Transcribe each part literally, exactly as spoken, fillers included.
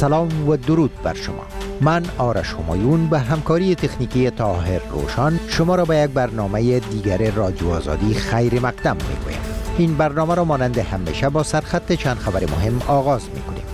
سلام و درود بر شما. من آرش همایون به همکاری تکنیکی طاهر روشن شما را به یک برنامه دیگر رادیو آزادی خیر مقدم می‌گویم. این برنامه را مانند همیشه با سرخط چند خبر مهم آغاز می‌کنیم.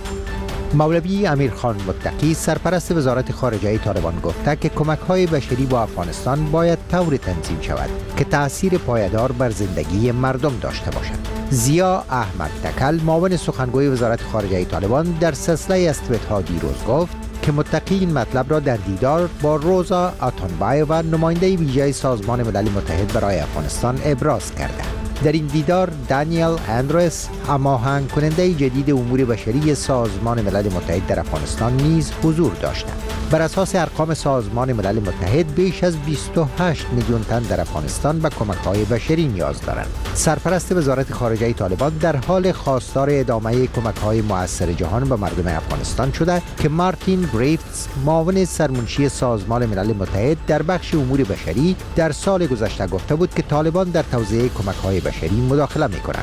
مولوی امیرخان متقی سرپرست وزارت خارجه طالبان گفته که کمک‌های بشری با افغانستان باید طوری تنظیم شود که تأثیر پایدار بر زندگی مردم داشته باشد. ضیا احمد تکل معاون سخنگوی وزارت خارجه طالبان در سلسله از توییت‌ها دیروز گفت که متقی این مطلب را در دیدار با روزا اتانبایووا نماینده ویژه سازمان ملل متحد برای افغانستان ابراز کرده. در این دیدار دانیل اندرس هماهنگ کننده جدید امور بشری سازمان ملل متحد در افغانستان نیز حضور داشتند. بر اساس ارقام سازمان ملل متحد بیش از بیست و هشت میلیون تن در افغانستان به کمک‌های بشری نیاز دارند. سرپرست وزارت خارجه طالبان در حال خواستار ادامه کمک‌های مؤثر جهان به مردم افغانستان شده که مارتین گریفتس معاون سرمنشی سازمان ملل متحد در بخش امور بشری در سال گذشته گفته بود که طالبان در توزیع کمک‌های بشری مداخله می‌کنند.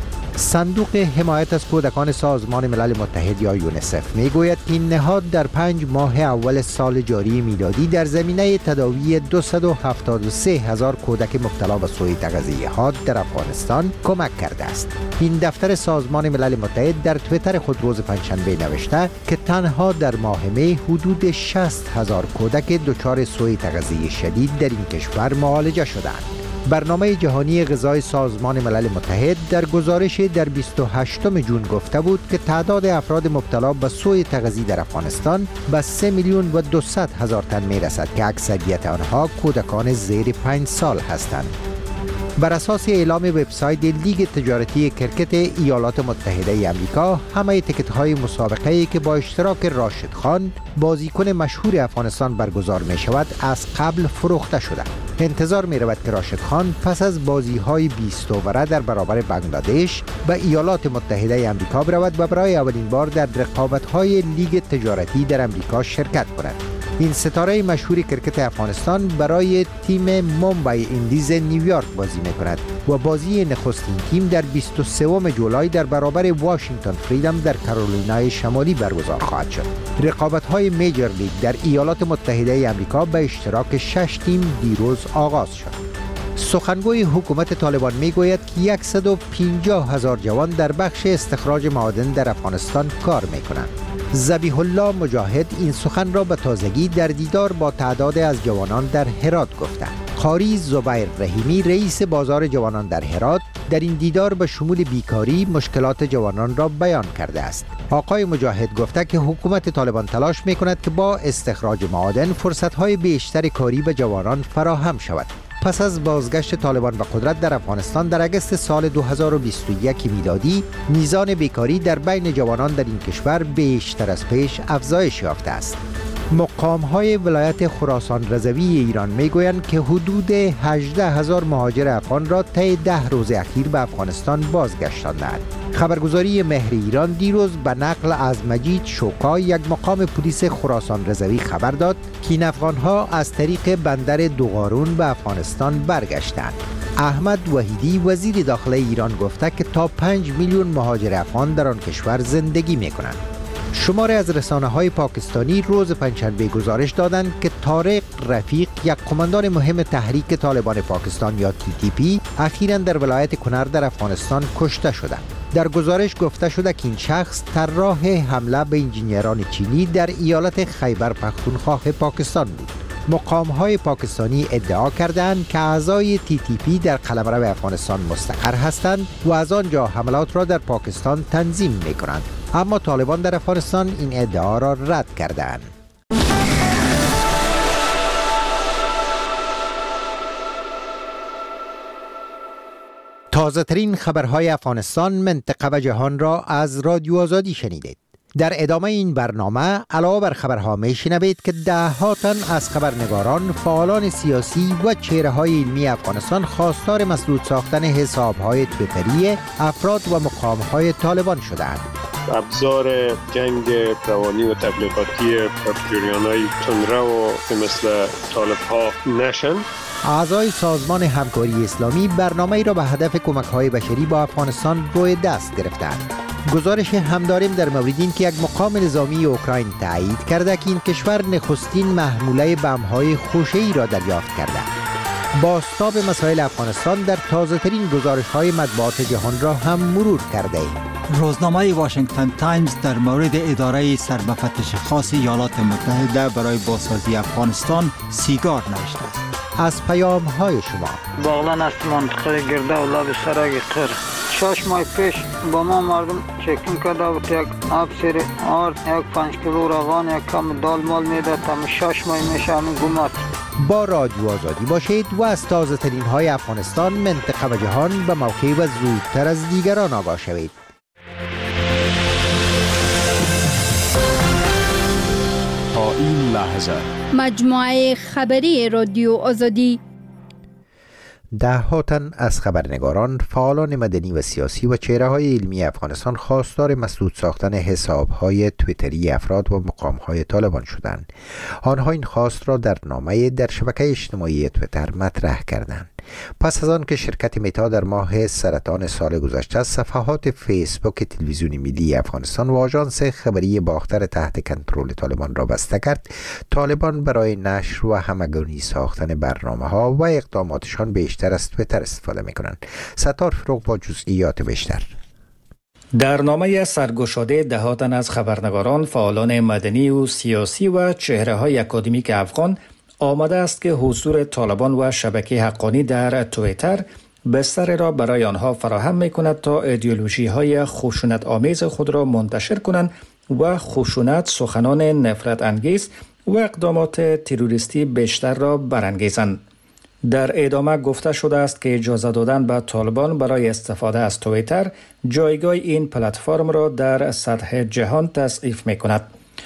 صندوق حمایت از کودکان سازمان ملل متحد یا یونیسف میگوید که این نهاد در پنج ماه اول سال جاری میلادی در زمینه تداوی دویست و هفتاد و سه هزار کودک مبتلا به سوء تغذیه حاد در افغانستان کمک کرده است. این دفتر سازمان ملل متحد در توییتر خود روز پنجشنبه نوشته که تنها در ماه می حدود شصت هزار کودک دچار سوء تغذیه شدید در این کشور معالجه شدند. برنامه جهانی غذای سازمان ملل متحد در گزارش در بیست و هشتم ژوئن گفته بود که تعداد افراد مبتلا به سوء تغذیه در افغانستان به سه میلیون و دویست هزار تن می رسد که اکثریت آنها کودکان زیر پنج سال هستند. بر اساس اعلام وبسایت لیگ تجارتی کرکت ایالات متحده آمریکا، همه تیکت‌های مسابقه‌ای که با اشتراک راشد خان بازیکن مشهور افغانستان برگزار می شود از قبل فروخته شده. انتظار می رود که راشد خان پس از بازی‌های بیست اووره در برابر بنگلادش به ایالات متحده آمریکا برود و برای اولین بار در رقابت‌های لیگ تجارتی در آمریکا شرکت کند. این ستاره مشهور کرکت افغانستان برای تیم مومبای ایندیز نیویورک بازی می‌کند و بازی نخستین تیم در بیست و سوم جولای در برابر واشنگتن فریدم در کارولینای شمالی برگزار خواهد شد. رقابت‌های میجر لیگ در ایالات متحده آمریکا به اشتراک شش تیم دیروز آغاز شد. سخنگوی حکومت طالبان میگوید که صد و پنجاه هزار جوان در بخش استخراج معادن در افغانستان کار میکنند. ذبیح الله مجاهد این سخن را به تازگی در دیدار با تعداد از جوانان در هرات گفته. قاری زبیر رحیمی رئیس بازار جوانان در هرات در این دیدار به شمول بیکاری مشکلات جوانان را بیان کرده است. آقای مجاهد گفته که حکومت طالبان تلاش میکند که با استخراج معادن فرصت‌های بیشتر کاری به جوانان فراهم شود. پس از بازگشت طالبان به قدرت در افغانستان در اگست سال دو هزار و بیست و یک میلادی، میزان بیکاری در بین جوانان در این کشور بیشتر از پیش افزایش یافته است. مقام‌های ولایت خراسان رضوی ایران میگویند که حدود هجده هزار مهاجر افغان را طی ده روز اخیر به افغانستان بازگشتاندند. خبرگزاری مهر ایران دیروز به نقل از مجید شوکا، یک مقام پلیس خراسان رضوی، خبر داد که این افغان‌ها از طریق بندر دوغارون به افغانستان برگشتند. احمد وحیدی وزیر داخله ایران گفته که تا پنج میلیون مهاجر افغان در آن کشور زندگی می‌کنند. شماره از رسانه‌های پاکستانی روز پنجشنبه گزارش دادند که طارق رفیق، یک قماندان مهم تحریک طالبان پاکستان یا تی تی پی، اخیراً در ولایت کنر در افغانستان کشته شده. در گزارش گفته شده که این شخص طراح حمله به انجینران چینی در ایالت خیبر پختونخوا پاکستان بود. مقام‌های پاکستانی ادعا کردند که اعضای تی تی پی در قلمرو افغانستان مستقر هستند و از آنجا حملات را در پاکستان تنظیم می‌کنند. اما طالبان در افغانستان این ادعا را رد کردند. تازه ترین خبرهای افغانستان، منطقه و جهان را از رادیو آزادی شنیدید. در ادامه این برنامه علاوه بر خبرها میشنوید که ده ها تن از خبرنگاران، فعالان سیاسی و چهره‌های علمی افغانستان خواستار مسدود ساختن حساب‌های توییتری افراد و مقام‌های طالبان شدند. ابزار جنگ روانی و تبلیغاتی جریان‌های تندرو که مثل طالب‌ها نشن. اعضای سازمان همکاری اسلامی برنامه‌ای را به هدف کمک‌های بشری با افغانستان روی دست گرفتند. گزارش هم داریم در مورد این که یک مقام نظامی اوکراین تایید کرده که این کشور نخستین محموله بم‌های خوشه‌ای را دریافت کرده. بازتاب مسائل افغانستان در تازه‌ترین گزارش‌های مطبوعات جهان را هم مرور کرده ایم. روزنامه واشنگتن تایمز در مورد اداره سرمفتش خاص ایالات متحده برای بازسازی افغانستان سیگار نوشته است. از پیام‌های شما باغلان است منطقه گرده و لب سرای قر. شش ماه پیش با ما مردم چکین کرده بود، یک آب سیر آرد، یک پنج کیلو روغن، یک کم دال مال میده، تا شش ماه میشه همین گمات. با رادیو آزادی باشید و از تازه ترین های افغانستان، منطقه و جهان به موقع و زودتر از دیگران آگاه شوید. تا این لحظه مجموعه خبری رادیو آزادی ده ها تن از خبرنگاران، فعالان مدنی و سیاسی و چهره‌های علمی افغانستان خواستار مسدود ساختن حساب‌های توییتری افراد و مقام‌های طالبان شدند. آنها این خواست را در نامه در شبکه اجتماعی توییتر مطرح کردند. پس از آن که شرکت متا در ماه سرطان سال گذشته صفحات فیسبوک تلویزیون ملی افغانستان و آژانس خبری باختر تحت کنترل طالبان را بسته کرد، طالبان برای نشر و همگانی ساختن برنامه‌ها و اقداماتشان بیشتر از توییتر استفاده می‌کنند. ستار فروغ با جزئیات بیشتر. در نامه سرگشاده ده تن از خبرنگاران، فعالان مدنی و سیاسی و چهره‌های اکادمیک افغان آمده است که حضور طالبان و شبکه حقانی در توییتر بستر را برای آنها فراهم می‌کند تا ایدئولوژی های خشونت آمیز خود را منتشر کنند و خشونت، سخنان نفرت انگیز و اقدامات تروریستی بیشتر را برانگیزند. در ادامه گفته شده است که اجازه دادن به طالبان برای استفاده از توییتر جایگاه این پلتفرم را در سطح جهان تضعیف می‌کند.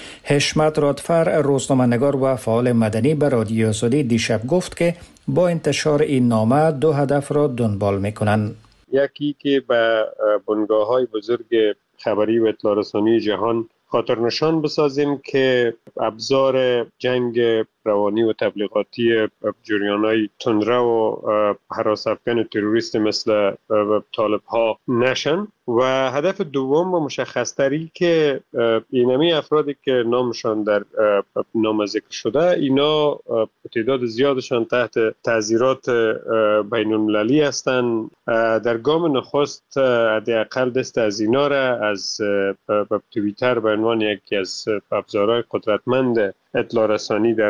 حشمت رادفر، روزنامه‌نگار و فعال مدنی، به رادیو آزادی دیشب گفت که با انتشار این نامه دو هدف را دنبال می‌کنند. یکی که به بنگاه‌های بزرگ خبری و اطلاع رسانی جهان خاطر نشان بسازیم که ابزار جنگ روانی و تبلیغاتی جریان‌های تندرو و هراس افکن تروریست مثل طالب ها نشن، و هدف دوم و مشخص‌تری که اینمی افرادی که نامشان در نام ذکر شده، اینا تعداد زیادشان تحت تعزیرات بین المللی هستند. در گام نخست حداقل دست از اینا را از توییتر به عنوان یکی از ابزارهای قدرتمند اطلاع رسانی در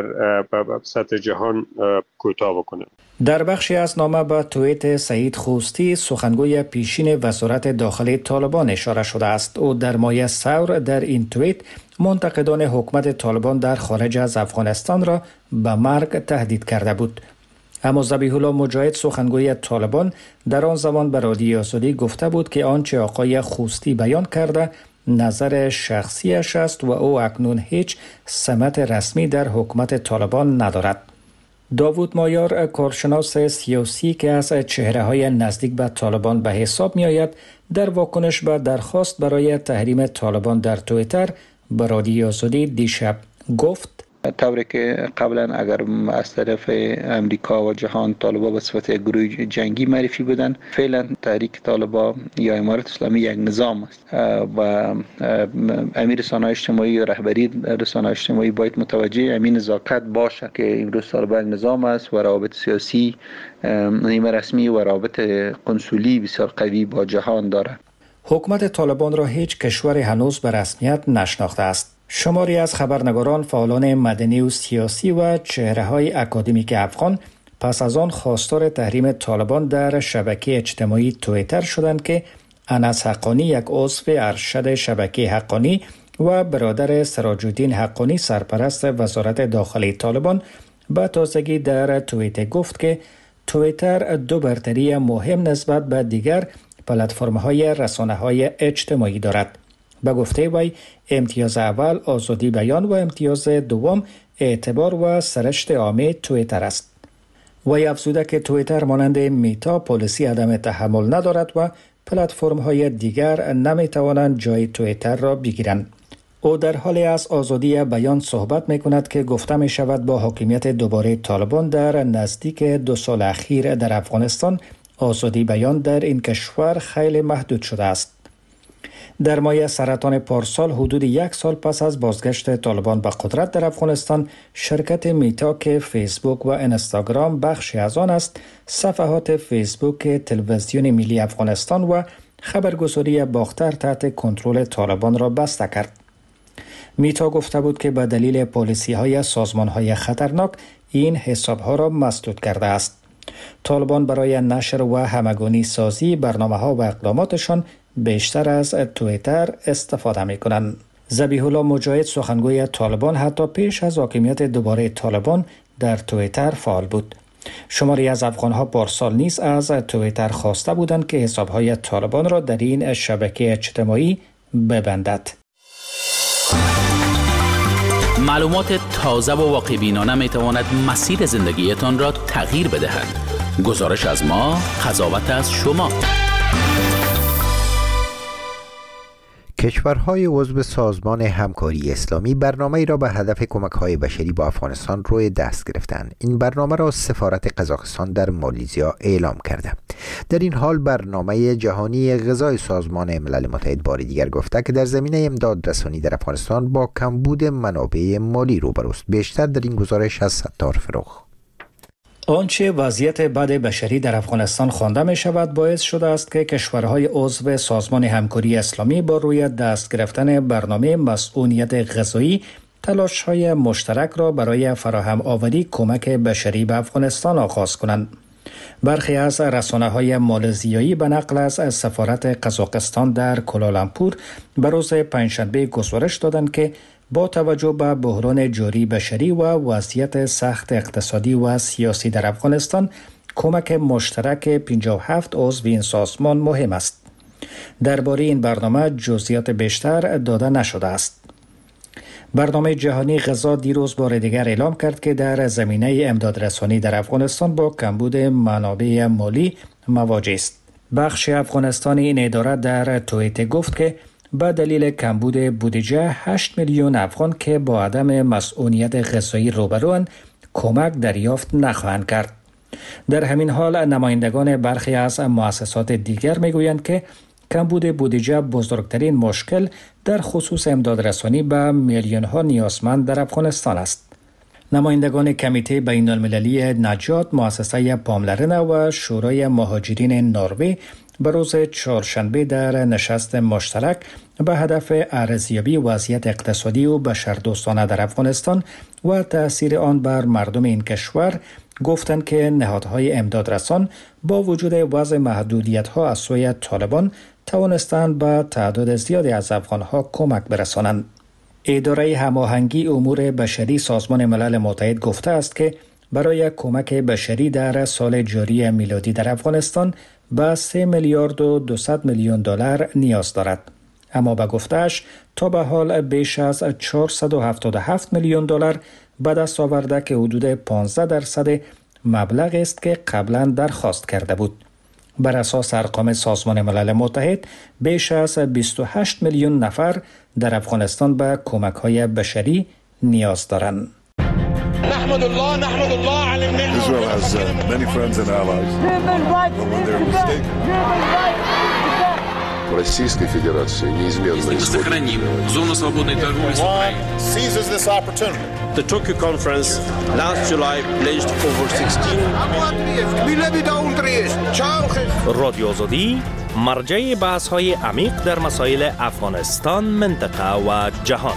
سطح جهان کوتاه بکنه. در بخشی از نامه به توییت سعید خوستی، سخنگوی پیشین وزارت داخلی طالبان، اشاره شده است. او در مایه ثور در این توییت منتقدان حکومت طالبان در خارج از افغانستان را به مرگ تهدید کرده بود. اما ذبیح الله مجاهد، سخنگوی طالبان، در آن زمان به رادیو آزادی گفته بود که آنچه آقای خوستی بیان کرده نظر شخصیش است و او اکنون هیچ سمت رسمی در حکومت طالبان ندارد. داوود مایار، کارشناس سیاسی که از چهره‌های نزدیک به طالبان به حساب می‌آید، در واکنش به درخواست برای تحریم طالبان در توییتر به رادیو آزادی دیشب گفت: طوری که قبلا اگر از طرف امریکا و جهان طالبان به صفت یک گروه جنگی معرفی بودن، فعلا تحریک طالبان یا امارت اسلامی یک نظام است و امیر رسانه‌های اجتماعی و رهبری رسانه‌های اجتماعی باید متوجه همین نزاکت باشه که امروز طالبان نظام است و روابط سیاسی نیمه رسمی و روابط قنصلی بسیار قوی با جهان داره. حکومت طالبان را هیچ کشور هنوز به رسمیت نشناخته است. شماری از خبرنگاران، فعالان مدنی و سیاسی و چهره‌های اکادمیک افغان پس از آن خواستار تحریم طالبان در شبکه اجتماعی توییتر شدند که انس حقانی، یک عضو ارشد شبکه حقانی و برادر سراج الدین حقانی، سرپرست وزارت داخلی طالبان، به تازگی در توییت گفت که توییتر دو برتری مهم نسبت به دیگر پلتفرم‌های رسانه‌های اجتماعی دارد. به گفته وی، امتیاز اول آزادی بیان و امتیاز دوم اعتبار و سرشت عامه توییتر است. وی افزوده که توییتر مانند میتا پالیسی عدم تحمل ندارد و پلتفرم‌های دیگر نمی‌توانند جای توییتر را بگیرند. او در حالی از آزادی بیان صحبت می‌کند که گفته می‌شود با حاکمیت دوباره طالبان در نزدیک دو سال اخیر در افغانستان، آزادی بیان در این کشور خیلی محدود شده است. در ماه سرطان پارسال حدود یک سال پس از بازگشت طالبان به قدرت در افغانستان، شرکت میتا که فیسبوک و اینستاگرام بخشی از آن است، صفحات فیسبوک تلویزیون ملی افغانستان و خبرگزاری باختر تحت کنترل طالبان را بسته کرد. میتا گفته بود که به دلیل پالیسی های سازمان های خطرناک این حساب ها را مسدود کرده است. طالبان برای نشر و همگانی سازی برنامه ها و اقداماتشان بیشتر از توییتر استفاده می کنند. ذبیح الله مجاهد سخنگوی طالبان حتی پیش از حاکمیت دوباره طالبان در توییتر فعال بود. شماری از افغان‌ها پارسال نیز از توییتر خواسته بودند که حساب‌های طالبان را در این شبکه اجتماعی ببندد. معلومات تازه و واقع‌بینانه می‌تواند مسیر زندگیتان را تغییر بدهد. گزارش از ما، قضاوت از شما. کشورهای عضو سازمان همکاری اسلامی برنامه‌ای را به هدف کمک‌های بشری با افغانستان روی دست گرفتند. این برنامه را سفارت قزاقستان در مالیزیا اعلام کرده. در این حال برنامه جهانی غذای سازمان ملل متحد بار دیگر گفته که در زمینه امداد رسانی در افغانستان با کمبود منابع مالی روبروست. بیشتر در این گزارش از ستار فروغ. آنچه وضعیت بد بشری در افغانستان خوانده می شود باعث شده است که کشورهای عضو سازمان همکاری اسلامی با روی دست گرفتن برنامه مسئولیت غذایی تلاش‌های مشترک را برای فراهم آوری کمک بشری به افغانستان آغاز کنند. برخی از رسانه‌های مالزیایی به نقل از سفارت قزاقستان در کوالالامپور به روز پنجشنبه گزارش دادند که با توجه به بحران جاری بشری و وضعیت سخت اقتصادی و سیاسی در افغانستان، کمک مشترک پنجاه و هفت عضو این سازمان مهم است. درباره این برنامه جزئیات بیشتر داده نشده است. برنامه جهانی غذا دیروز بار دیگر اعلام کرد که در زمینه امدادرسانی در افغانستان با کمبود منابع مالی مواجه است. بخش افغانستانی این اداره در توییت گفت که به دلیل کمبود بودجه هشت میلیون افغان که با عدم مسئولیت غذایی روبروند کمک دریافت نخواهند کرد. در همین حال نمایندگان برخی از مؤسسات دیگر میگویند که کمبود بودجه بزرگترین مشکل در خصوص امدادرسانی به میلیون ها نیازمند در افغانستان است. نمایندگان کمیته بین المللی نجات، مؤسسه پاملرنه و شورای مهاجرین نروژ به روز چهارشنبه در نشست مشترک به هدف ارزیابی وضعیت اقتصادی و بشردوستانه در افغانستان و تأثیر آن بر مردم این کشور گفتند که نهادهای امدادرسان با وجود وضع محدودیت‌ها از سوی طالبان توانستند به تعداد زیادی از افغان‌ها کمک برسانند. اداره هماهنگی امور بشری سازمان ملل متحد گفته است که برای کمک بشری در سال جاری میلادی در افغانستان به سه میلیارد و دویست میلیون دلار نیاز دارد. اما به گفته‌اش تا به حال بیش از چهارصد و هفتاد و هفت میلیون دلار به دست آورده که حدود پانزده درصد مبلغ است که قبلا درخواست کرده بود. بر اساس ارقام سازمان ملل متحد بیش از بیست و هشت میلیون نفر در افغانستان به کمک‌های بشری نیاز دارند. نحمد الله نحمد الله على النعمة. Israel has uh, many friends and allies. But when they're mistaken. Российской Федерации неизменно Если мы сохраним зону свободной торговли с Украиной. Seizes this opportunity. The Tokyo conference last July pledged over sixteen رادیو آزادی مرجع بحث‌های عمیق در مسائل افغانستان، منطقه و جهان.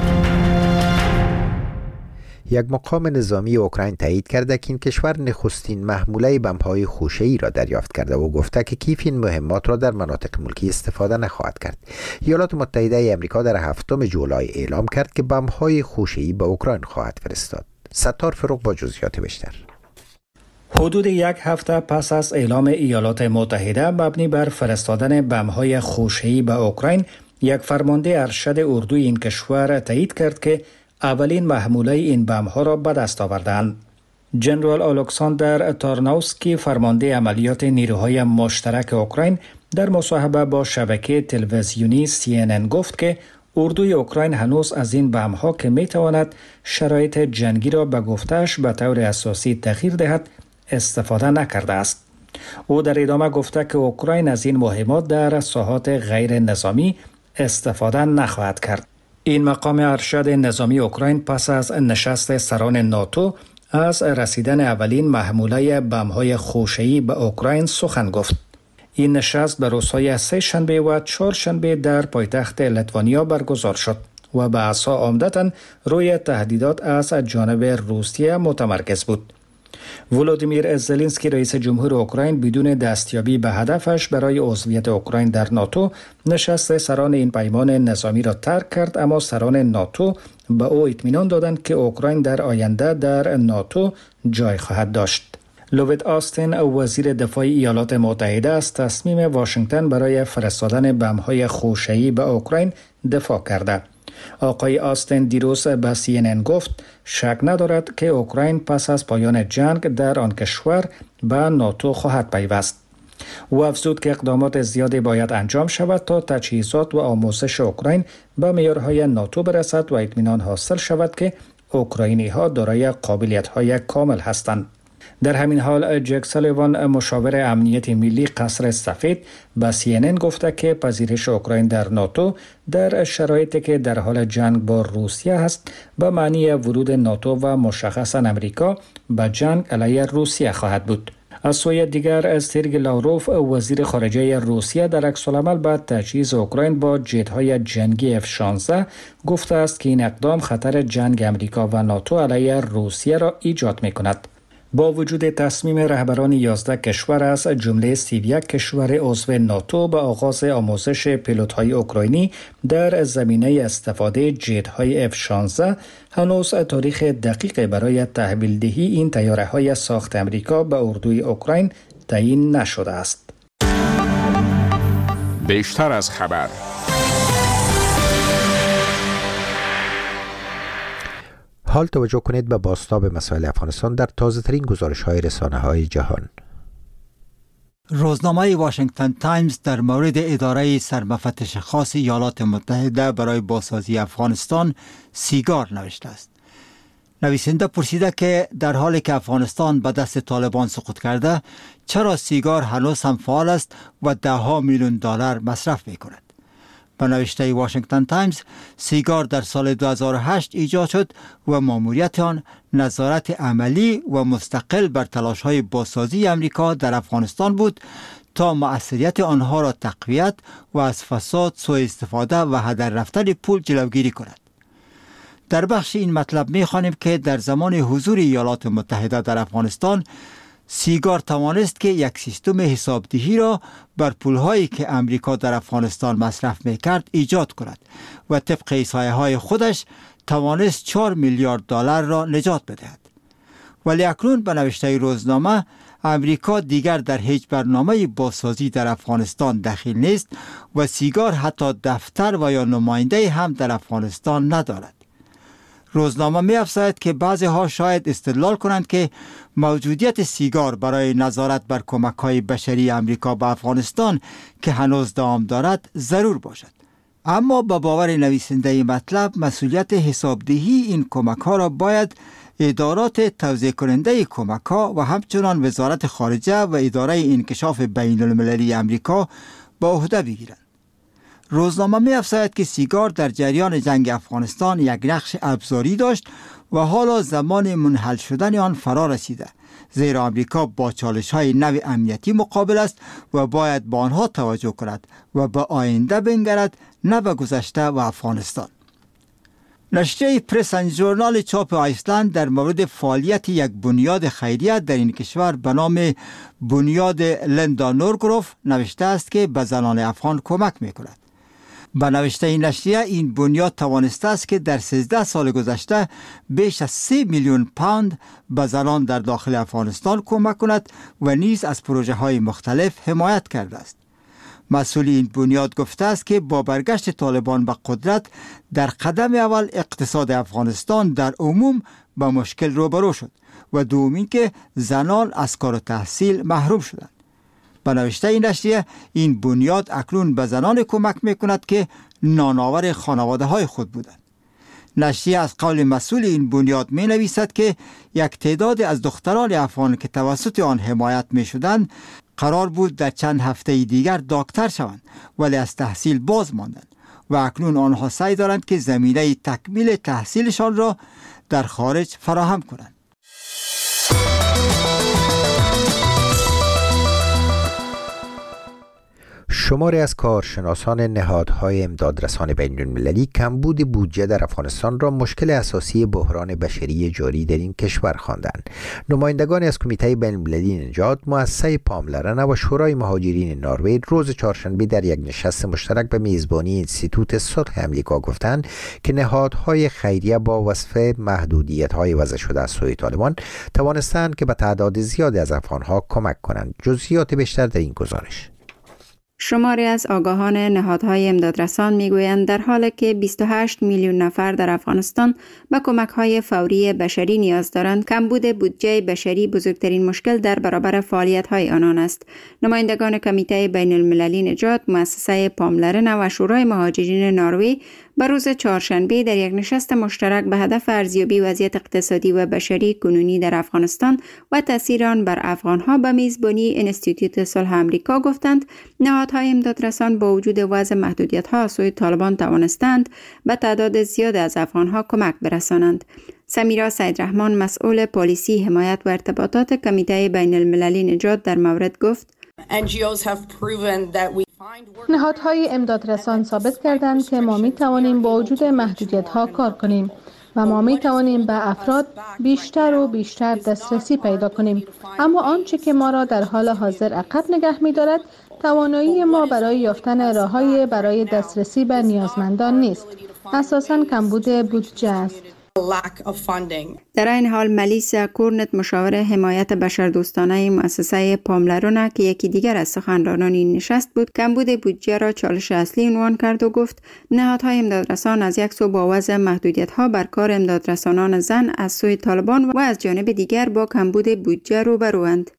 یک مقام نظامی اوکراین تایید کرده که این کشور نخستین محموله بمب‌های خوشه‌ای را دریافت کرده و گفته که کیف این مهمات را در مناطق ملکی استفاده نخواهد کرد. ایالات متحده آمریکا در هفتم جولای اعلام کرد که بمب‌های خوشه‌ای به اوکراین خواهد فرستاد. ستار فروغ با جزئیات بیشتر. حدود یک هفته پس از اعلام ایالات متحده مبنی بر فرستادن بمب‌های خوشه‌ای به اوکراین، یک فرمانده ارشد اردوی این کشور تایید کرد که اولین محموله این بمب‌ها را به دست آوردند. جنرال الکساندر تارناوسکی، فرمانده عملیات نیروهای مشترک اوکراین، در مصاحبه با شبکه تلویزیونی سی ان ان گفت که اردوی اوکراین هنوز از این بمب‌ها که می‌تواند شرایط جنگی را به گفته‌اش به طور اساسی تغییر دهد استفاده نکرده است. او در ادامه گفته که اوکراین از این مهمات در ساحات غیر نظامی استفاده نخواهد کرد. این مقام ارشد نظامی اوکراین پس از نشست سران ناتو از رسیدن اولین محموله بم‌های خوشه‌ای به اوکراین سخن گفت. این نشست به روزهای سه شنبه و چهار شنبه در پایتخت لیتوانیا برگزار شد و بحث‌ها عمدتاً روی تهدیدات از جانب روسیه متمرکز بود. ولودیمیر زلنسکی رئیس جمهور اوکراین بدون دستیابی به هدفش برای عضویت اوکراین در ناتو نشست سران این پیمان نظامی را ترک کرد، اما سران ناتو به او اطمینان دادند که اوکراین در آینده در ناتو جای خواهد داشت. لوید آستین وزیر دفاع ایالات متحده از تصمیم واشنگتن برای فرستادن بم‌های خوشه‌ای به اوکراین دفاع کرده. آقای آستین دیروز به سی ان ان گفت شک ندارد که اوکراین پس از پایان جنگ در آن کشور به ناتو خواهد پیوست. او افزود که اقدامات زیادی باید انجام شود تا تجهیزات و آموزش اوکراین به معیارهای ناتو برسد و اطمینان حاصل شود که اوکراینی‌ها دارای قابلیت‌های کامل هستند. در همین حال جک سالیوان مشاور امنیت ملی قصر سفید به سی ان ان گفته که پذیرش اوکراین در ناتو در شرایطی که در حال جنگ با روسیه است به معنی ورود ناتو و مشخصاً امریکا به جنگ علیه روسیه خواهد بود. از سوی دیگر سرگئی لاوروف وزیر خارجه روسیه در عکس‌العمل بعد تجهیز اوکراین با جت‌های جنگی اف شانزده گفته است که این اقدام خطر جنگ امریکا و ناتو علیه روسیه را ایجاد می‌کند. با وجود تصمیم رهبران یازده کشور از جمله سی و یک کشور عضو ناتو به آغاز آموزش پیلوت‌های اوکراینی در زمینه استفاده جت‌های اف شانزده، هنوز تاریخ دقیق برای تحویل دهی این طیاره‌های ساخت امریکا به اردوی اوکراین تعیین نشده است. بیشتر از خبر. حال توجه کنید به بازتاب مسائل افغانستان در تازه ترین گزارش های رسانه های جهان. روزنامه واشنگتن تایمز در مورد اداره سرمفتش خاص ایالات متحده برای بازسازی افغانستان سیگار نوشته است. نویسنده پرسیده که در حالی که افغانستان به دست طالبان سقوط کرده، چرا سیگار هنوز هم فعال است و ده ها میلیون دلار مصرف می کند. به نوشته واشنگتن تایمز، سیگار در سال دو هزار و هشت ایجاد شد و ماموریت آن نظارت عملی و مستقل بر تلاش‌های بازسازی امریکا در افغانستان بود تا مؤثریت آنها را تقویت و از فساد، سوء استفاده و هدر رفتن پول جلوگیری کند. در بخش این مطلب می‌خوانیم که در زمان حضور ایالات متحده در افغانستان، سیگار توانست که یک سیستم حسابدهی را بر پولهایی که امریکا در افغانستان مصرف میکرد ایجاد کند و طبق احصایه‌های خودش توانست چهار میلیارد دلار را نجات بدهد. ولی اکنون به نوشته روزنامه، امریکا دیگر در هیچ برنامه بازسازی در افغانستان دخیل نیست و سیگار حتی دفتر و یا نماینده هم در افغانستان ندارد. روزنامه می افزاید که بعضی ها شاید استدلال کنند که موجودیت سیگار برای نظارت بر کمک‌های بشری امریکا به افغانستان که هنوز دوام دارد ضرور باشد. اما با باور نویسنده مطلب، مسئولیت حسابدهی این کمک‌ها را باید ادارات توزیع کننده کمک‌ها و همچنان وزارت خارجه و اداره انکشاف بین المللی امریکا به عهده بگیرند. روزنامه می افزاید که سیگار در جریان جنگ افغانستان یک نقش ابزاری داشت و حالا زمان منحل شدن آن فرا رسیده، زیرا آمریکا با چالش‌های نو امنیتی مقابل است و باید به آنها توجه کند و به آینده بنگرد، نه به گذشته و افغانستان. نشریه پرس اند ژورنال چاپ آیسلند در مورد فعالیت یک بنیاد خیریه در این کشور به نام بنیاد لندا نورگروف نوشته است که به زنان افغان کمک می‌کند. به نوشته این نشریه، این بنیاد توانسته است که در سیزده سال گذشته بیش از سه میلیون پوند به زنان در داخل افغانستان کمک کند و نیز از پروژه های مختلف حمایت کرده است. مسئول این بنیاد گفته است که با برگشت طالبان به قدرت در قدم اول اقتصاد افغانستان در عموم با مشکل روبرو شد و دومین که زنان از کار و تحصیل محروم شدند. به نوشته این نشریه، این بنیاد اکنون به زنان کمک میکند که نانآور خانواده های خود بودند. نشریه از قول مسئول این بنیاد می نویسد که یک تعداد از دختران افغان که توسط آن حمایت می شدند قرار بود در چند هفته دیگر دکتر شوند، ولی از تحصیل باز ماندند. و اکنون آنها سعی دارند که زمینه تکمیل تحصیلشان را در خارج فراهم کنند. شماری از کارشناسان نهادهای امدادرسان بین المللی کمبود بودجه در افغانستان را مشکل اساسی بحران بشری جاری در این کشور خواندند. نمایندگان از کمیته بین المللی نجات، مؤسسه پاملرنه و شورای مهاجرین نروژ روز چهارشنبه در یک نشست مشترک به میزبانی انستیتوت صلح آمریکا گفتند که نهادهای خیریه با وصف محدودیت‌های وضع شده از سوی طالبان توانستند که به تعداد زیادی از افغان‌ها کمک کنند. جزئیات بیشتر در این گزارش. شماری از آگاهان نهادهای امدادرسان میگویند در حالی که بیست و هشت میلیون نفر در افغانستان به کمک‌های فوری بشری نیاز دارند، کمبود بودجه بشری بزرگترین مشکل در برابر فعالیت‌های آنان است. نمایندگان کمیته بین المللی نجات، مؤسسه پاملرنه و شورای مهاجرین نروژ به روز چهارشنبه در یک نشست مشترک به هدف ارزیابی وضعیت اقتصادی و بشری کنونی در افغانستان و تاثیر آن بر افغانها به میزبانی انستیتوت صلح آمریکا گفتند نهادهای امدادرسان با وجود وضع محدودیت‌ها از سوی طالبان توانستند به تعداد زیاد از افغانها کمک برسانند. سمیرا سیدرحمان، مسئول پالیسی، حمایت و ارتباطات کمیته بین المللی نجات در مورد گفت: نهادهای امدادرسان ثابت کردند که ما می توانیم با وجود محدودیت‌ها کار کنیم و ما می توانیم به افراد بیشتر و بیشتر دسترسی پیدا کنیم. اما آنچه که ما را در حال حاضر عقب نگه می دارد توانایی ما برای یافتن راه‌های برای دسترسی به نیازمندان نیست. اساساً کمبود بودجه است. در این حال ملیسا کورنت، مشاور حمایت بشردوستانه مؤسسه پاملرنه که یکی دیگر از سخنرانان این نشست بود، کمبود بودجه را چالش اصلی عنوان کرد و گفت نهادهای امدادرسان از یک سو با وضع محدودیت‌ها بر کار امدادرسانان زن از سوی طالبان و از جانب دیگر با کمبود بودجه روبروند.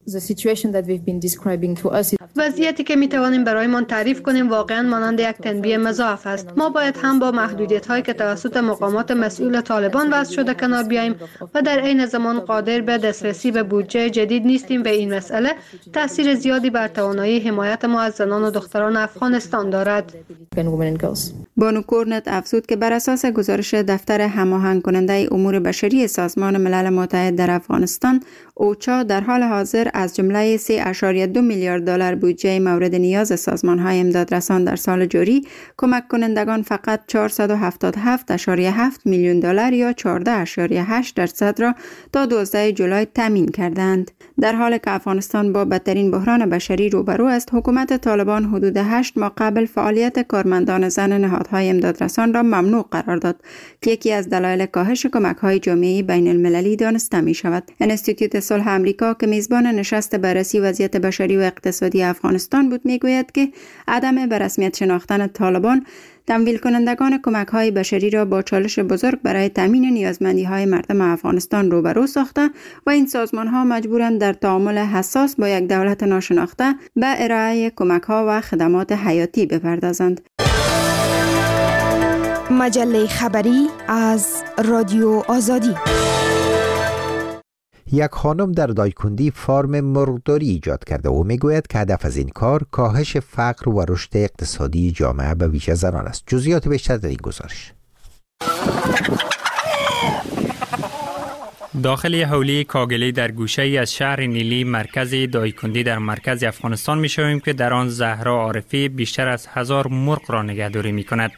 وضعیتی که می توانیم برایمان تعریف کنیم واقعا مانند یک تنبیه مضاعف است. ما باید هم با محدودیت‌هایی که توسط مقامات مسئول طالبان وضع شده کنار بیاییم و در عین زمان قادر به دسترسی به بودجه جدید نیستیم. به این مسئله تاثیر زیادی بر توانایی حمایت ما از زنان و دختران افغانستان دارد. بانو کورنت افزود که بر اساس گزارش دفتر هماهنگ کننده امور بشری سازمان ملل متحد در افغانستان، اوچا در حال حاضر از جمله سه اشاریه دو میلیارد دلار بودجه مورد نیاز سازمان‌های امدادرسان در سال جاری، کمک کنندگان فقط چهارصد و هفتاد و هفت اشاریه هفت میلیون دلار یا چهارده اشاریه هشت درصد را تا دوازده جولای تامین کردند. در حالی که افغانستان با بدترین بحران بشری روبرو است، حکومت طالبان حدود هشت ماه قبل فعالیت کارمندان زن نهادهای امدادرسان را ممنوع قرار داد که یکی از دلایل کاهش کمک‌های جامعه بین المللی دانسته می شود. انستیتوت صلح آمریکا که میزبان نشست بررسی وضعیت بشری و اقتصادی افغانستان بود، میگوید که عدم به رسمیت شناختن طالبان تمویل کنندگان کمک‌های بشری را با چالش بزرگ برای تامین نیازمندی‌های مردم افغانستان روبرو ساخته و این سازمان‌ها مجبورند در تعامل حساس با یک دولت ناشناخته به ارائه کمک‌ها و خدمات حیاتی بپردازند. مجله خبری از رادیو آزادی. یک خانم در دایکندی فارم مرغداری ایجاد کرده و میگوید که هدف از این کار کاهش فقر و رشد اقتصادی جامعه به ویژه زنان است. جزئیات بیشتر در این گزارش. داخل حوله کاگلی در گوشه ای از شهر نیلی مرکز دایکندی در مرکز افغانستان می شویم که در آن زهرا عارفی بیشتر از هزار مرغ را نگهداری می کند.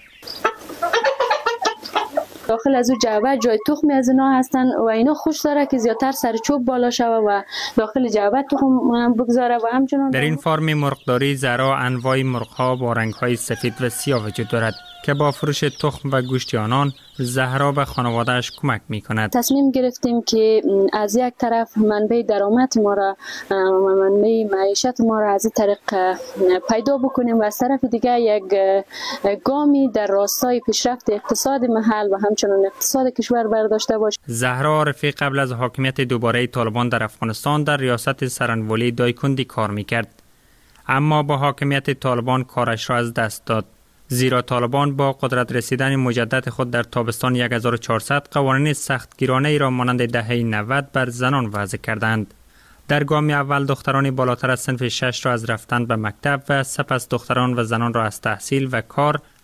داخل از او جعبه جای تخمی از اینا هستن و اینا خوش داره که زیادتر سر چوب بالا شوه و داخل جعبه تخم بگذاره و همچنان در این فارم مرغداری زهرا انواع مرغ‌ها با رنگ‌های سفید و سیاه وجود دارد که با فروش تخم و گوشت آنان زهرا به خانواده‌اش کمک می‌کند. تصمیم گرفتیم که از یک طرف منبع درآمد ما را منبع معیشت ما را از این طریق پیدا بکنیم و از طرف دیگر یک گامی در راستای پیشرفت اقتصاد محل و همچنین اقتصاد کشور برداشته باشیم. زهرا عارفی قبل از حاکمیت دوباره طالبان در افغانستان در ریاست سرانولی دایکندی کار می‌کرد، اما با حاکمیت طالبان کارش را از دست داد، زیرا طالبان با قدرت رسیدن مجدد خود در تابستان هزار و چهارصد قوانین سختگیرانه ای را مانند دهه نود بر زنان وضع کردند. در گام اول دختران بالاتر از صنف شش را از رفتن به مکتب و سپس دختران و زنان را از تحصیل و کار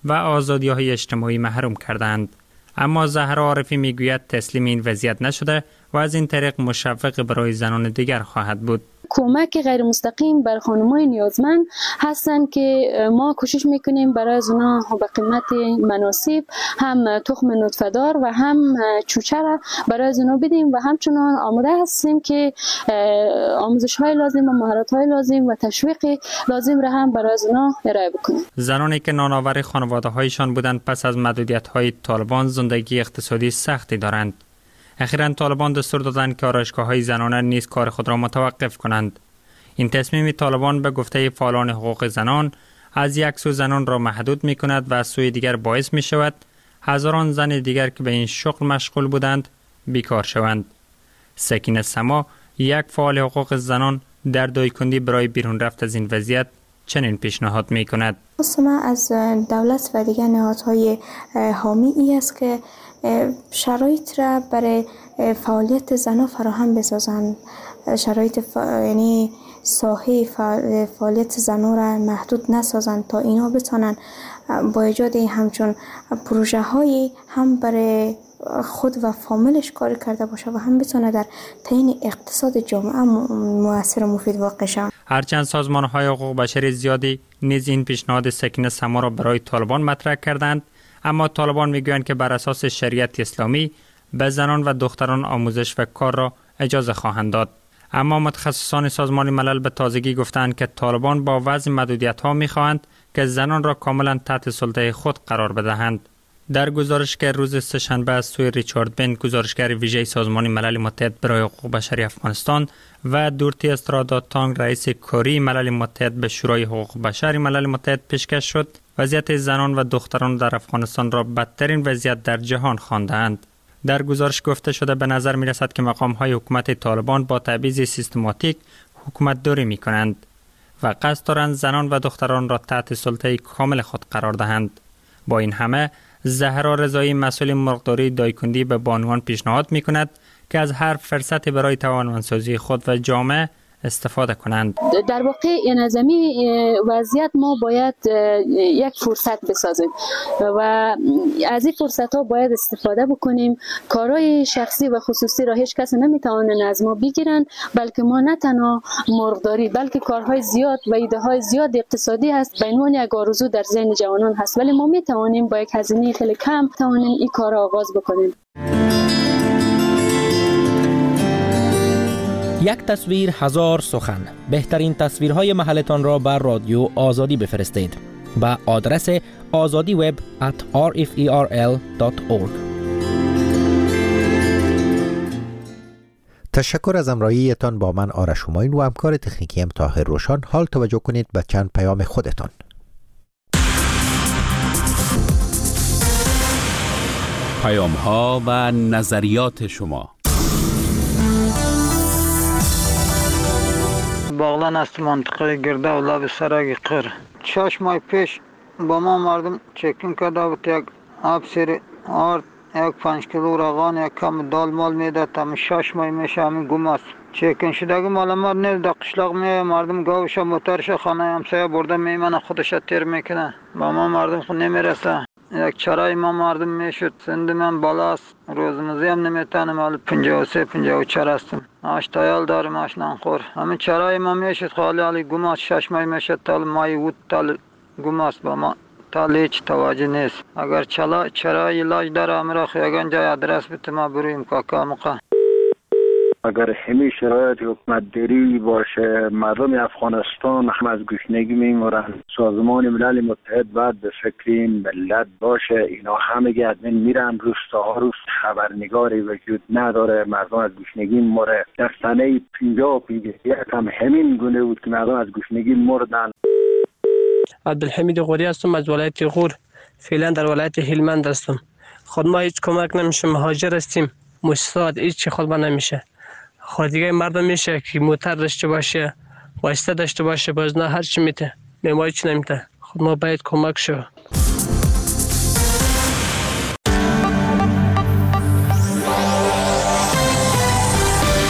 و آزادی‌های اجتماعی محروم کردند. اما زهرا عارفی میگوید تسلیم این وضعیت نشده و از این طریق مشوق برای زنان دیگر خواهد بود. کمک غیر مستقیم بر خانم‌های نیازمند هستند که ما کوشش میکنیم برای اونا به قیمت مناسب هم تخم نطفه‌دار و هم چوچه را برای اونا بدیم و همچنان آماده هستیم که آموزش‌های لازم و مهارت‌های لازم و تشویق لازم را هم برای اونا ارائه بکنیم. زنانی که نانآور خانواده‌هایشان بودند پس از محدودیت‌های طالبان زندگی اقتصادی سختی دارند. اخیراً طالبان دستور دادند که آرایشگاه‌های زنانه نیز کار خود را متوقف کنند. این تصمیم طالبان به گفته فعالان حقوق زنان از یک سو زنان را محدود می کند و از سوی دیگر باعث می شود هزاران زن دیگر که به این شغل مشغول بودند بیکار شوند. سکینه سما، یک فعال حقوق زنان، در دایکندی برای بیرون رفت از این وضعیت چنین پیشنهاد می کند. ما از دولت و دیگر نهادهای حامی ای است که شرایط را برای فعالیت زنان فراهم بسازند. شرایط ف... یعنی ساحه فعالیت زنان را محدود نسازند تا اینا بتونن با ایجاد همچون پروژه هایی هم برای خود و فامیلش کار کرده باشه و هم بتونه در تعیین اقتصاد جامعه مؤثر و مفید واقع شود. هرچند سازمان‌های حقوق بشری زیادی نیز این پیشنهاد سکینه سما را برای طالبان مطرح کردند، اما طالبان میگویند که بر اساس شریعت اسلامی به زنان و دختران آموزش و کار را اجازه خواهند داد. اما متخصصان سازمان ملل به تازگی گفتند که طالبان با وضع محدودیت‌ها می‌خواهند که زنان را کاملا تحت سلطه خود قرار بدهند. در گزارش که روز سه‌شنبه از سوی ریچارد بند، گزارشگر ویژه سازمان ملل متحد برای حقوق بشری افغانستان، و دورتی استرادا تانگ، رئیس کاری ملل متحد به شورای حقوق بشر ملل متحد پیشکش شد، وضعیت زنان و دختران در افغانستان را بدترین وضعیت در جهان خواندند. در گزارش گفته شده به نظر می رسد که مقام‌های حکومت طالبان با تبعیض سیستماتیک حکومت داری می کنند و قصد دارند زنان و دختران را تحت سلطه کامل خود قرار دهند. با این همه زهرا رضایی، مسئول مرغداری دایکندی، به بانوان پیشنهاد می کند که از هر فرصتی برای توانمندسازی خود و جامعه استفاده کنند. در واقع این از این وضعیت ما باید یک فرصت بسازیم و از این فرصت ها باید استفاده بکنیم. کارهای شخصی و خصوصی را هیچ کس نمیتوانه از ما بگیرن، بلکه ما نه تنها مرغداری بلکه کارهای زیاد و ایده های زیاد اقتصادی هست به عنوان یک آرزو در ذهن جوانان هست، ولی ما میتوانیم با یک هزینه خیلی کم توانیم این کار را آغاز بکنیم. یک تصویر هزار سخن. بهترین تصویرهای محلتان را بر رادیو آزادی بفرستید به آدرس آزادی وب ات آر اف ای آر ال دات اورگ. تشکر از همراهیتان با من آرش همایون و همکار تکنیکیم طاهر روشان. حال توجه کنید به چند پیام خودتان. پیام ها و نظریات شما. باغلان است، منطقه گرده و لب سرک قر. شش ماه پیش با ما مردم چکین کرده بود، یک آب سیر آرد، یک پنج کیلو روغن، یک کم دال مال میداد. تا شش ماه میشه همین گم است. چکین شدگی مال ما نیست. در قشلاق می مردم گاوش موترش خانه همسایه برده میمنه، خودش تیر میکنه. با ما مردم خود نمیرسه. یک چرای ما مردم میشد. سند من بالاست، روزمزی هم نمیتونم. حالا پنجاه و سه پنجاه و چهار هستم. آشتایال دارم، آش نانخور. همین چرای ما میشد خالی حالی گماست. شش ماه میشد تال مای وود تال گماست. با ما تال هیچ توجه نیست. اگر چلا چرای علاج داره امرا خیاگان جای آدرس بده ما برویم کاکا مقا. اگر همین شرایط حکومت داری باشه، مردم افغانستان هم از گشنگی میمورن. سازمان ملل متحد باید به فکر این ملت باشه. اینا همه ادمین میرن، روستاها روست خبرنگاری وجود نداره، مردم از گشنگی میموره. در سنه پنجاه و پنجاه یک هم همین گونه بود که مردم از گشنگی مردن. عبدالحمید غوری هستم از ولایت غور. فعلا در ولایت هلمند هستم. خود ما هیچ کمک نمیشه، مهاجر هستیم. مستعد هیچ خود ما نمیشه. خود دیگه مردم میشه که موتر داشته باشه، واسطه داشته باشه، باز نه هر چی میته، ما هیچ نمیته. خود ما باید کمک شو.